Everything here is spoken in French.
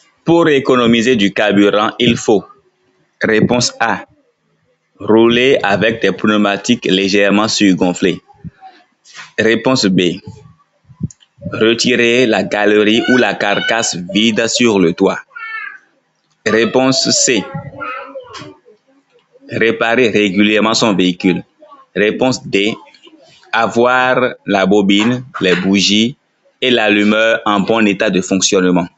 Pour économiser du carburant, il faut. Réponse A. Rouler avec des pneumatiques légèrement surgonflés. Réponse B. Retirer la galerie ou la carcasse vide sur le toit. Réponse C. Réparer régulièrement son véhicule. Réponse D. Avoir la bobine, les bougies et l'allumeur en bon état de fonctionnement.